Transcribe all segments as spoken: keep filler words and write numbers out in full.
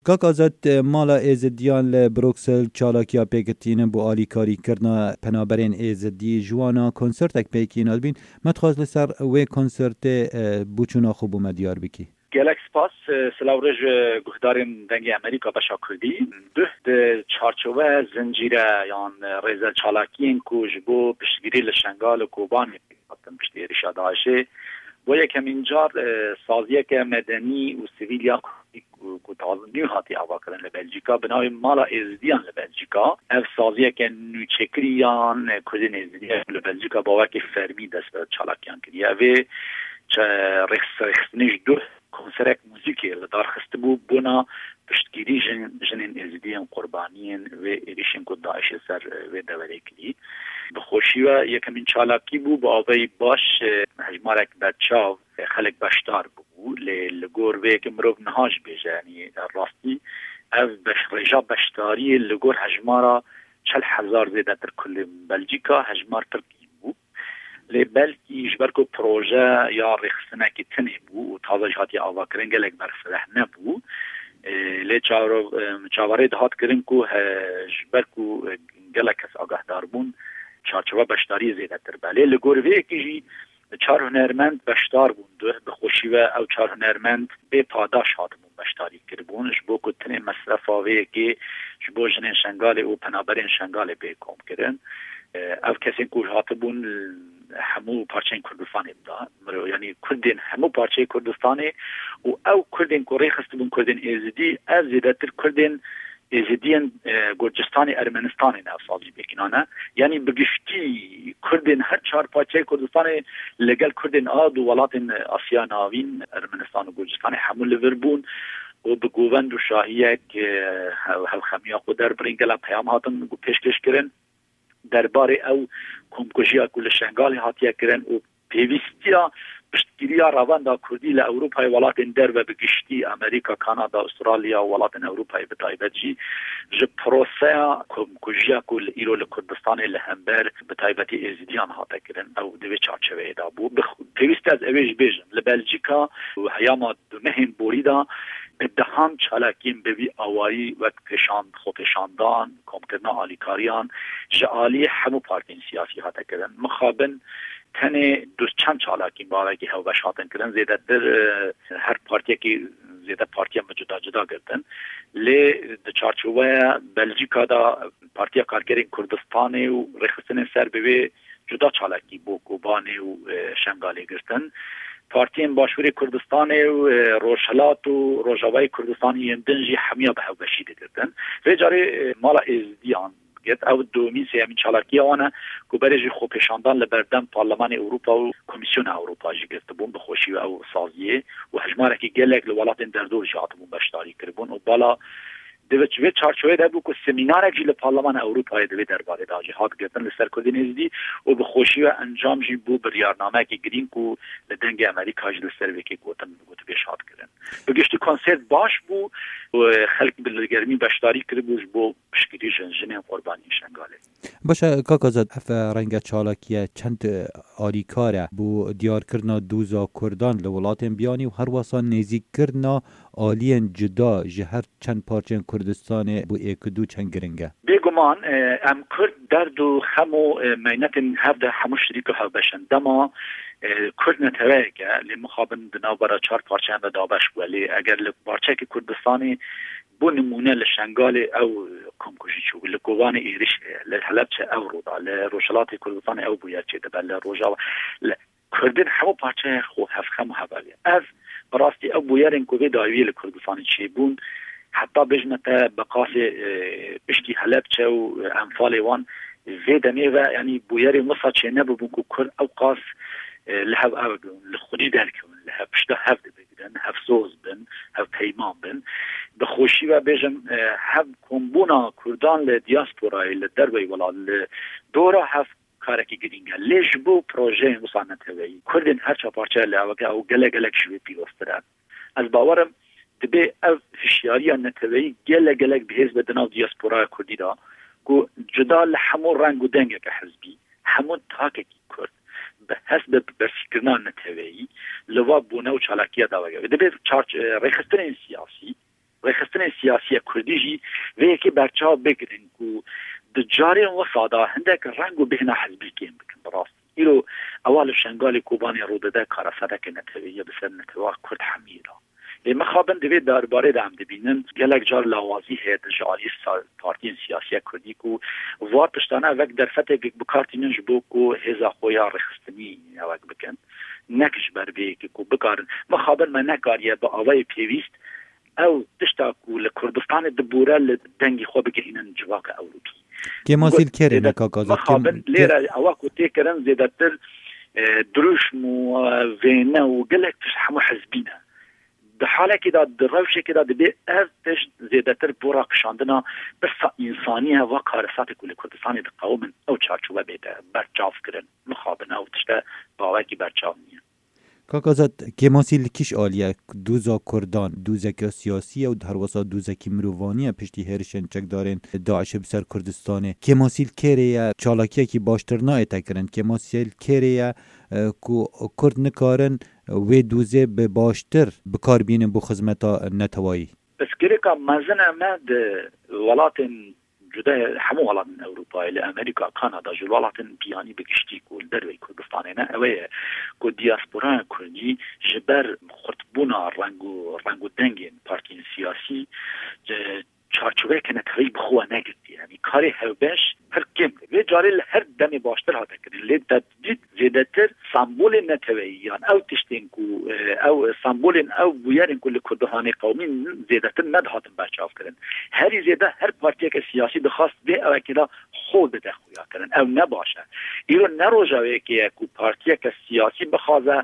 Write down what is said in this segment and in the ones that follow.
کاک آزاد مالا ایزدیان ل بروکسل چالاکیا پیکتین بو آلی کاری کرنا پنابرین ایزدی جوانا کنسرتک پیکین البین متخواز لسر وی کنسرت بوچونا خوبو مدیار بکی گلک سپاس سلاورج گهدارین دنگی امریکا بشا کردی ده ده چارچوه زنجیره یان ریزه چالاکین کوش بو پشتگیری لشنگال و کوبانی پشتی ریشا داعشه بو یکم اینجار سازیه که مدنی و سیویلیا که تازنیو هاتی آوا کردن لبلژیکا بنای مالا ایزدیان لبلژیکا اف سازیه که نوچکریان کردین ایزدیان لبلژیکا با وکی فرمی دست به چالاکیان کردیه و چه رخص رخصنش دو کنسرک موزیکی لدار خسته بو بونا پشتگیری جن جنین ایزدیان قربانیین و ایریشن که داعش سر و دوره کلی بخوشی و یکم این چالاکی بو با آوی باش هجمارک بچاو خلق بشتار بو لگور و که مروف نهاش بیجه یعنی راستی او بش رجا بشتاری لگور هجمارا چل هزار زیده تر کل بلژیکا هجمار ترکی بو لی بلکی جبرکو پروژه یا رخصنه که تنی بو و تازه جهاتی آوا کرن گلک برفره نبو لی چاواره دهات کرن که جبرکو گلک کس آگاه دار بون چارچوبه بشتاری زیده تر بله لگوروی کجی چار هنرمند بشتار بونده بخوشی و او چار هنرمند به پاداش هاتمون بشتاری کربون جبو کتنی مصرف آوه که جبو جنین شنگال او پنابرین شنگال به کم کرن او کسی کور هاتبون همو پارچه کردستانی بدا یعنی کردین همو پارچه کردستانی و او کردین کوری خستبون کردین ایزدی از زیده تر کردین ایزدیان گرجستانی ارمنستانی نفسازی بکنانه یعنی بگشتی کردین هر چهار پاچه کردستانی لگل کردین آد و ولات آسیا ناوین ارمنستان و گرجستانی همون لوربون و بگووند و شاهیه که هل خمیا خودر برینگلا پیام هاتن پیشکش کرن درباره او کمکشی کل شنگال هاتیه کرن و پیوستیا پشتگیریا رواندا کردی ل اروپای ولاتن در و بگشتی امریکا کانادا استرالیا ولاتن اروپای بتایبت جی ج پروسه کمکشی کل ایرو ل کردستان لهمبر بتایبتی ازدیان هاته کرن او دوی چارچوبه دا بو پیوست از اویج بیجن ل بلژیکا و هیاما دمهن بوریدا دهان چالاکین بوی آوایی و پیشان خو پیشاندان کمکرنا آلیکاریان جعالی همو پارتین سیاسی هاته کرن مخابن تنه دوست چند چالاکین باوی که هاو بشاتن کرن زیده در هر پارتیه که زیده پارتیه جدا جدا گردن لی ده چارچوبه بلژیکا دا پارتیه کارگرین کردستانی و رخصتن سر بوی جدا چالاکی بو کوبانی و شنگالی گردن پارتین باشوری کردستان و روشلات و روجاوی کردستانی دنجی همیا به بشیده کردن و جاری مالا ازدیان گت او دومی سیامین چالاکی آنه که برای خو پیشاندان لبردن پارلمان اروپا و کمیسیون اروپا جی گرفته بون بخوشی و او سازیه و هجماره که گلک لولات در دور جهات بون بشتاری کربون و بالا دوچ و چارچوبه ده بو که سمینار جیل پارلمان اروپای دوی درباره دا جهاد گرفتن لسر کردین ازدی و بخوشی و انجام جی بو بریارنامه که گرین کو لدنگ امریکا جیل سر وکی گوتن گوتو بیشاد کردن بگشتی کنسرت باش بو و خلق بلگرمی بشتاری کرد بوش بو پشکری جنجنه قربانی شنگاله باشه کاک آزاد اف رنگ چالاکیه چند آلیکاره بو دیار کرنا دوزا کردان لولاتن بیانی و هر واسان نزیک کرنا آلین جدا جهر چند پارچن کردستان بو ایکدو چند گرنگه بگمان ام کرد درد و خمو مینتن هفته همو شریک ها بشن دما کرد نتوه که لی مخابن دناو برا چار پارچه هم دابش ولی اگر پارچه که کردستانی بو نمونه لشنگال او کمکشی چو لکوان ایرش لحلب چه او رودا لروشلات کردستان او بوید چه دبل لروجا کردن همو پارچه خو هف خمو حوالی از براستی او بویرین کوی دایوی لکردستانی چه بون حتی بجنته بقاس بشتی حلب چه و انفال وان زیدنی و یعنی بویری مصا چه نبو بون که کرد او قاس لحب او لخونی درکون لحب شده هفت بگیرن هفت سوز بن هفت پیمان بن بخوشی و بجن هفت کمبونا کردان لدیاسپورای لدروی ولا لدورا هفت کارکی گرینگه لیش بو پروژه مصانت هوایی کردین هر چه پارچه لعوکه او گله گلک شوی پیوسترن از باورم دبی او فشیاری نتوایی گله گلک بهیز بدناو دیاسپورای کردی دا که جدا لحمو رنگ و دنگه که حزبی همون تاکه کی کرد به حسب برفکرنا نتوایی لوا بونه و چالاکیه داوگه دبی چارچ ریخستن سیاسی رخصتن سیاسی کردی جی و یکی برچاو بگرن کو دجاری و صادا هندک رنگو بهنا حزبی کیم بکن براست ایرو اول شنگال کوبانی رو داده کارساده که نتویه بسر نتوه کرد حمیرا لما خابن دوید درباره دام دبینن گلک جار لوازی هید جاری پارتین سیاسی کردی کو وار پشتانه وک در فتح بکارتینن جبو کو هزا خویا رخصتنی وک بکن نکش بر بی کو بکارن ما خابن ما نکاریه با آوای پیویست او تشتا کو لکردستان دبوره لدنگی خواه بگهینن جواک اوروپی که ماسیل کره نکاکازد ما خابن لیره اواکو تیکرن زیدتر دروشم و وینه و گلک تش همو حزبینه ده حاله که دا دروشه که دا دبی ارتش زیدتر بورا کشاندنا بس انسانی و کارسات کل کردستانی ده قومن او چارچوبه بیده برچاف کرن مخابن او تشتا باوکی برچاف نیه کاکازاد که ماسیل کش آلیه دوزا کردان دوزک سیاسی و در وسط دوزکی مروانی پشتی هرشن چک دارن داعش بسر کردستانه که ماسیل کره چالاکیه که باشتر نای تکرن که ماسیل کره کو کرد نکارن و دوزه به باشتر بکار بینن بو خدمتا نتوایی بس کره که مزنه مد ولاتن جدا همو ولاتن اروپا الى امریکا کانادا جو ولاتن بیانی بگشتی کول دروی کردستانه نه اوه کو دیاسپورا کردی جبر خطبونا رنگو رنگو دنگین پارتین سیاسی چارچوبه که نتوی بخواه نگردی یعنی کاری هوبش هر کم و جاری هر دمی باشتر ها تکرین لی تدید زیدتر سامبول نتوی یعنی او تشتین کو او سامبول او بویرین کل کردهانی قومی زیدتر ندهاتن برچاف کرن هری زیده هر پارتیه که سیاسی دخواست به او اکیدا خود ده خویا کرن او نباشه ایرو نروجه که کو پارتیه که سیاسی بخوازه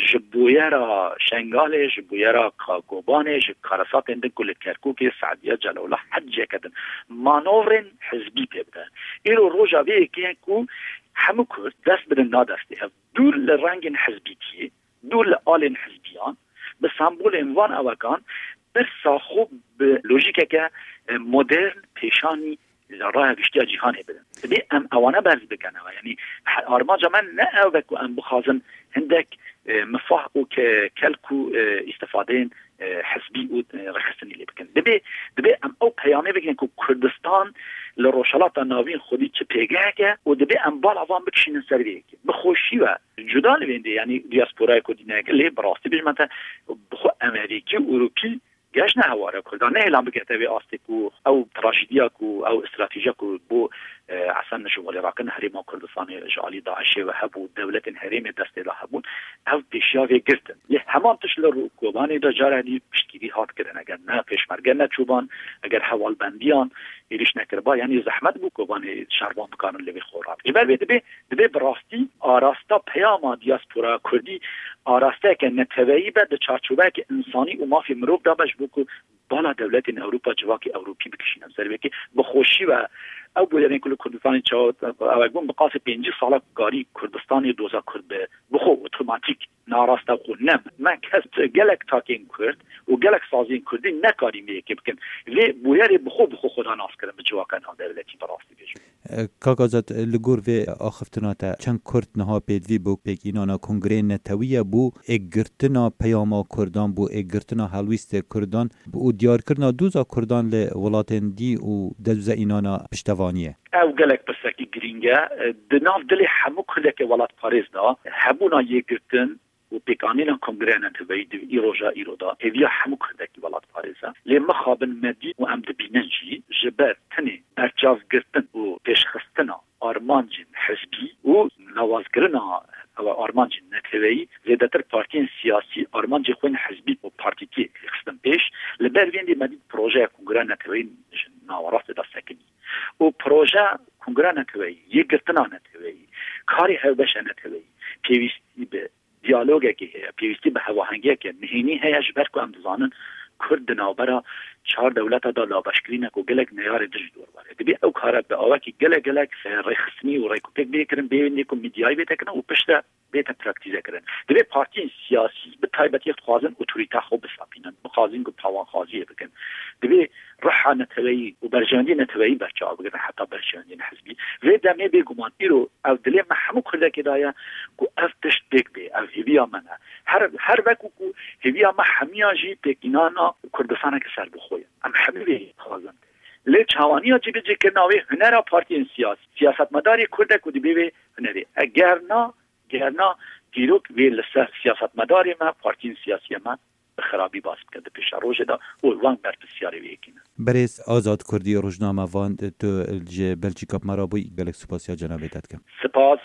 جبویرا شنگال جبویرا کاگوبان جکارسات اندن کل کرکوک سعدیه جلو حجه کدن مانورن حزبی پیبده ایرو روژا بیه که کو همو کرد دست بدن نادسته دور لرنگ حزبیتی دور لآل حزبیان به سامبول انوان اوکان بر ساخو به لوژیکه که مدرن پیشانی راه گشتی جهانی بدن بی ام اوانه برز بکنه یعنی آرماجا من نه او بکو ام بخازن هندک مفاح او که کلکو استفاده حزبی او رخصتنی لی بکن دبی دبی ام او پیامه بگن که کردستان لروشالات ناوین خودی چه پیگه که و دبی ام بال عوام بکشین سر بیه که بخوشی و جدا لبینده یعنی دیاسپورای کردینه که لی براستی بجمنتا بخو امریکی و اروپی گاش نه هواره کردان نه اعلام بکته به آستیکو او تراشیدیا کو او استراتژیا کو بو عسن نشو العراق هریم کردستان جالی داعش و هبو دولت هریم دست له هبون او پیشاوی گرتن له همان تشل رو کوبانی دا جاری پشتگیری هات کردن اگر نه پیشمرگه نه چوبان اگر حوال بندیان ایریش نکربا یعنی زحمت بو کوبانی شربان بکانن لوی خورات جبر بده به به براستی آراستا پیام دیاسپورا کردی آراسته که نتوی به چارچوبه که انسانی و مافی مروب دا بش بو بالا دولت اروپا جواکی اروپی بکشین سر که بخوشی و او بودن کل کردستان چاو او اگون بقاس پنجی ساله کاری کردستانی دوزا کرد به بخو اتوماتیک ناراسته خو نم من کس گلک تاکین کرد و گلک سازین کردی نکاری میه که بکن لی بویری بخو بخو خدا ناس کردن به جواکن ها دولتی براستی بیشون کاکازات لگور و آخفتناتا چند کرد نها پیدوی بو پیکینانا کنگره نتویه بو اگرتنا پیاما کردان بو اگرتنا حلویست کردان بو دیار کردنا دوزا کردان لی ولاتن دی و دوزا اینانا پشتوانیه او گلک بسکی گرینگه دناف دلی همو کلک ولات پاریز دا همونا یگرتن و پیکانینا کنگره نتویه دو ای روژا ای رو دا اویا همو کلک ولات پاریزه لی مخابن مدی و ام دبیننجی جبر تنی برچاف گرتن و پیشخستنا آرمانجین حزبی و نوازگرنا او آرمانجین نتویه زیدتر پارتین سیاسی آرمانجی خوین حزبی و پارتیکی خستن پیش لبر ویندی مدید پروژه کنگره نتویه ناوراست دا سکنی و پروژه کنگره نتویه یگرتنا نتویه کاری هوبشه نتویه پیوستی به دیالوگه که هیا پیوستی به هواهنگیه که نهینی هیا جبر که هم دزانن کرد نابرا چهار دولت دا لابشکرینه که گلک نیار دج دور باره دبی او کاره به آوه که گلک گلک ریخسنی و ریکوپیک بیکرن بیوینی که میدیای بیتا کرن و پشتا بیتا پراکتیزه کرن دبی پارتین سیاسی به تایبتی خوازن اتوریتا خوب بسابینن بخوازین که پاوان خوازیه بکن دبی رحا نتوی و برجاندی نتوی بچه ها بگرن حتی برجاندی حزبی و دمه بگمان ایرو او دلی محمو کرده که دایا که اف تشت بگ بی او هیویا منه هر هر وقت که هیویا ما همیا جی بگینانا کردستانه که سر بخویم ام همه بی خوازم لی چوانی ها جی بجی که ناوی هنر پارتی سیاست سیاست مداری کرده که دی بیوی هنری اگر نا اگر نا دیروک وی لسر سیاست مداری ما پارتی سیاسی ما خرابی باز کرده پیش روز دا اول وان بر بسیاری ویکینه برز آزاد کردی روزنامه وان تو بلژیکا مرا بوی گلک سپاسیا جناب دادکم سپاس